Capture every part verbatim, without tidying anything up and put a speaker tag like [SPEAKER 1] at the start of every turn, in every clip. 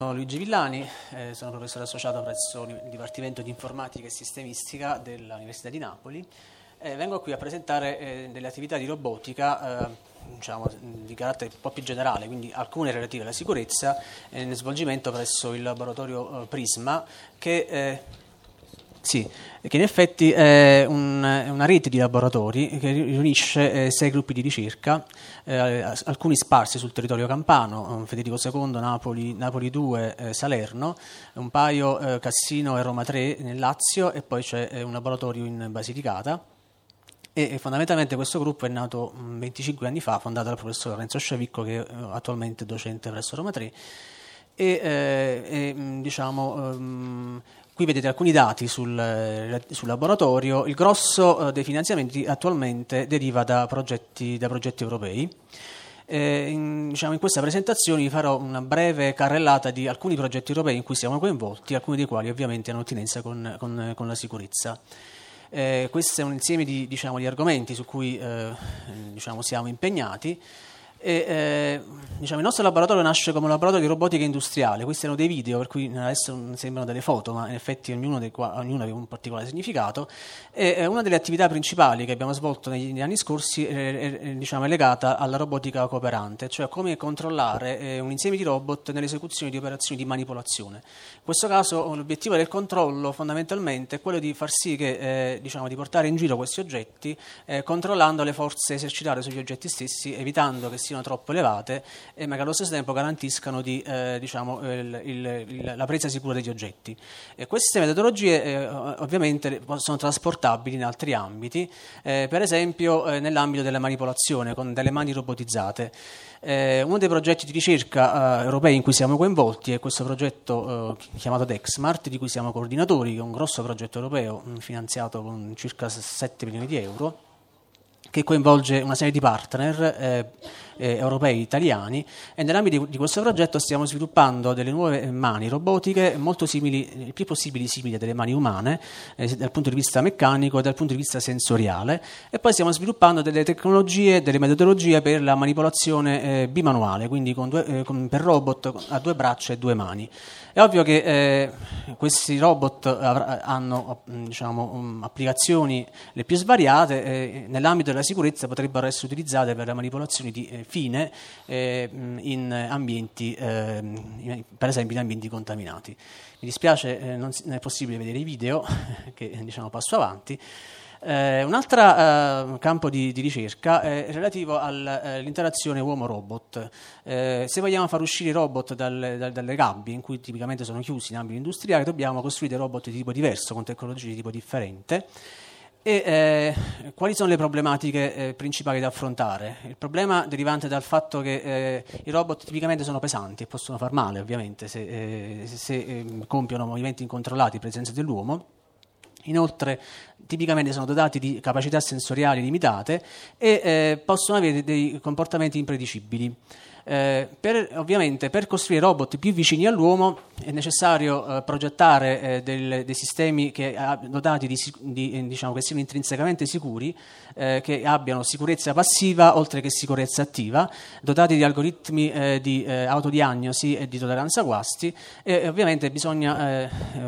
[SPEAKER 1] Sono Luigi Villani, eh, sono professore associato presso il Dipartimento di Informatica e Sistemistica dell'Università di Napoli e vengo qui a presentare eh, delle attività di robotica eh, diciamo, di carattere un po' più generale, quindi alcune relative alla sicurezza eh, nel svolgimento presso il laboratorio eh, Prisma che... Eh, Sì, che in effetti è un, una rete di laboratori che riunisce eh, sei gruppi di ricerca, eh, alcuni sparsi sul territorio campano, Federico secondo, Napoli, Napoli due, eh, Salerno, un paio eh, Cassino e Roma tre nel Lazio e poi c'è eh, un laboratorio in Basilicata. E, e fondamentalmente questo gruppo è nato mh, venticinque anni fa, fondato dal professor Lorenzo Sciavicco, che è attualmente docente presso Roma tre. E, eh, e diciamo... Um, Qui vedete alcuni dati sul, sul laboratorio. Il grosso eh, dei finanziamenti attualmente deriva da progetti, da progetti europei. Eh, in, diciamo, in questa presentazione vi farò una breve carrellata di alcuni progetti europei in cui siamo coinvolti, alcuni dei quali ovviamente hanno attinenza con, con, con la sicurezza. Eh, questo è un insieme di, diciamo, di argomenti su cui eh, diciamo, siamo impegnati. E, eh, diciamo, il nostro laboratorio nasce come un laboratorio di robotica industriale. Questi erano dei video, per cui adesso non sembrano delle foto, ma in effetti ognuno, dei qua, ognuno aveva un particolare significato. E eh, una delle attività principali che abbiamo svolto negli, negli anni scorsi è, è, diciamo, è legata alla robotica cooperante, cioè come controllare eh, un insieme di robot nell'esecuzione di operazioni di manipolazione. In questo caso l'obiettivo del controllo fondamentalmente è quello di far sì che, eh, diciamo, di portare in giro questi oggetti eh, controllando le forze esercitate sugli oggetti stessi, evitando che siano troppo elevate e magari allo stesso tempo garantiscano di, eh, diciamo, il, il, il, la presa sicura degli oggetti. E queste metodologie eh, ovviamente sono trasportabili in altri ambiti, eh, per esempio eh, nell'ambito della manipolazione con delle mani robotizzate. Eh, uno dei progetti di ricerca eh, europei in cui siamo coinvolti è questo progetto eh, chiamato DexSmart, di cui siamo coordinatori, che è un grosso progetto europeo mh, finanziato con circa sette milioni di euro, che coinvolge una serie di partner eh, eh, europei e italiani, e nell'ambito di, di questo progetto stiamo sviluppando delle nuove mani robotiche molto simili, il più possibile simili a delle mani umane eh, dal punto di vista meccanico e dal punto di vista sensoriale, e poi stiamo sviluppando delle tecnologie, delle metodologie per la manipolazione eh, bimanuale, quindi con due, eh, con, per robot a due braccia e due mani. È ovvio che eh, questi robot avr- hanno diciamo, um, applicazioni le più svariate, eh, nell'ambito della sicurezza potrebbero essere utilizzate per la manipolazione di eh, fine eh, in ambienti, eh, in, per esempio in ambienti contaminati. Mi dispiace, eh, non, non è possibile vedere i video, che diciamo passo avanti. Eh, un altro eh, campo di, di ricerca è relativo all'interazione eh, uomo-robot. Eh, se vogliamo far uscire i robot dal, dal, dalle gabbie in cui tipicamente sono chiusi in ambito industriale, dobbiamo costruire robot di tipo diverso, con tecnologie di tipo differente. E eh, quali sono le problematiche eh, principali da affrontare? Il problema derivante dal fatto che eh, i robot tipicamente sono pesanti e possono far male, ovviamente, se, eh, se eh, compiono movimenti incontrollati in presenza dell'uomo. Inoltre, tipicamente sono dotati di capacità sensoriali limitate e eh, possono avere dei comportamenti impredicibili. Eh, per, ovviamente per costruire robot più vicini all'uomo è necessario eh, progettare eh, del, dei sistemi che, eh, dotati di, di, eh, diciamo, che siano intrinsecamente sicuri, eh, che abbiano sicurezza passiva oltre che sicurezza attiva, dotati di algoritmi eh, di eh, autodiagnosi e di tolleranza guasti, e ovviamente bisogna eh,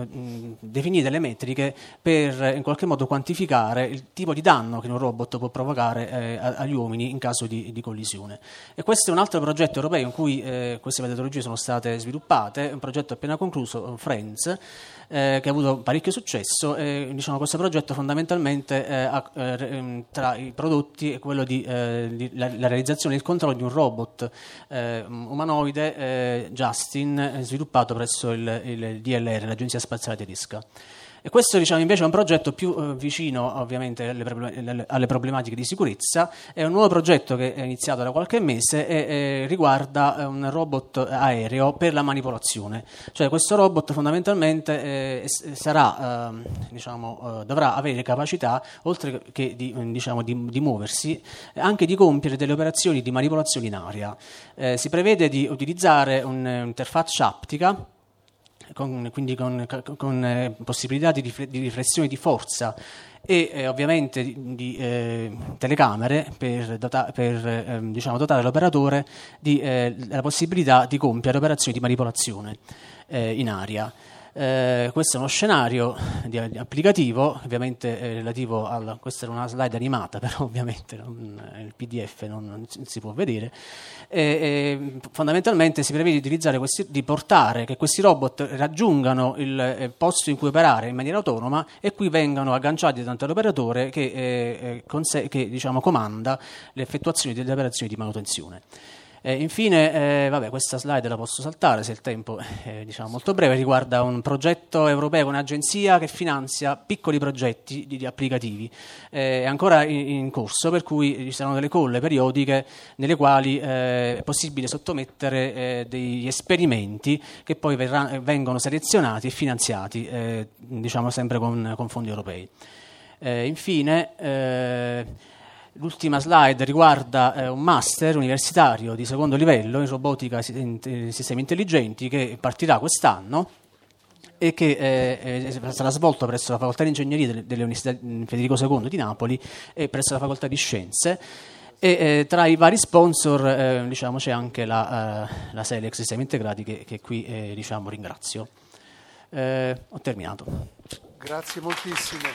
[SPEAKER 1] definire delle metriche per in qualche modo quantificare il tipo di danno che un robot può provocare eh, agli uomini in caso di, di collisione. E questo è un altro progetto europeo in cui eh, queste metodologie sono state sviluppate, un progetto appena concluso, Friends, eh, che ha avuto parecchio successo. Eh, diciamo, questo progetto fondamentalmente eh, ha, eh, tra i prodotti è quello di, eh, di la, la realizzazione e il controllo di un robot eh, umanoide, eh, Justin, sviluppato presso il, il D L R, l'Agenzia Spaziale Tedesca. E questo, diciamo, invece è un progetto più eh, vicino ovviamente alle, problem- alle problematiche di sicurezza. È un nuovo progetto che è iniziato da qualche mese e eh, riguarda eh, un robot aereo per la manipolazione. Cioè questo robot fondamentalmente eh, sarà, eh, diciamo, eh, dovrà avere capacità, oltre che di, diciamo, di, di muoversi, anche di compiere delle operazioni di manipolazione in aria. Eh, si prevede di utilizzare un'interfaccia aptica con, quindi con, con eh, possibilità di, rifle- di riflessione di forza e eh, ovviamente di, di eh, telecamere per, dota- per eh, diciamo, dotare l'operatore di, eh, della possibilità di compiere operazioni di manipolazione eh, in aria. Eh, questo è uno scenario di, di applicativo, ovviamente eh, relativo al. Questa era una slide animata, però ovviamente non, il P D F non, non si può vedere. E, e, fondamentalmente si prevede di utilizzare questi, di portare che questi robot raggiungano il eh, posto in cui operare in maniera autonoma e qui vengano agganciati davanti all'operatore che, eh, conse- che diciamo, comanda l'effettuazione delle operazioni di manutenzione. Eh, infine, eh, vabbè, questa slide la posso saltare se il tempo è diciamo, molto breve, riguarda un progetto europeo, un'agenzia che finanzia piccoli progetti di, di applicativi. Eh, è ancora in, in corso, per cui ci saranno delle call periodiche nelle quali eh, è possibile sottomettere eh, degli esperimenti che poi verrà, vengono selezionati e finanziati, eh, diciamo sempre con, con fondi europei. Eh, infine, eh, l'ultima slide riguarda eh, un master universitario di secondo livello in robotica e sistemi intelligenti che partirà quest'anno e che eh, eh, sarà svolto presso la facoltà di ingegneria delle, delle Università Federico secondo di Napoli e presso la facoltà di scienze. E eh, tra i vari sponsor eh, diciamo, c'è anche la, uh, la Selex Sistemi Integrati che, che qui eh, diciamo, ringrazio. Eh, ho terminato.
[SPEAKER 2] Grazie moltissimo.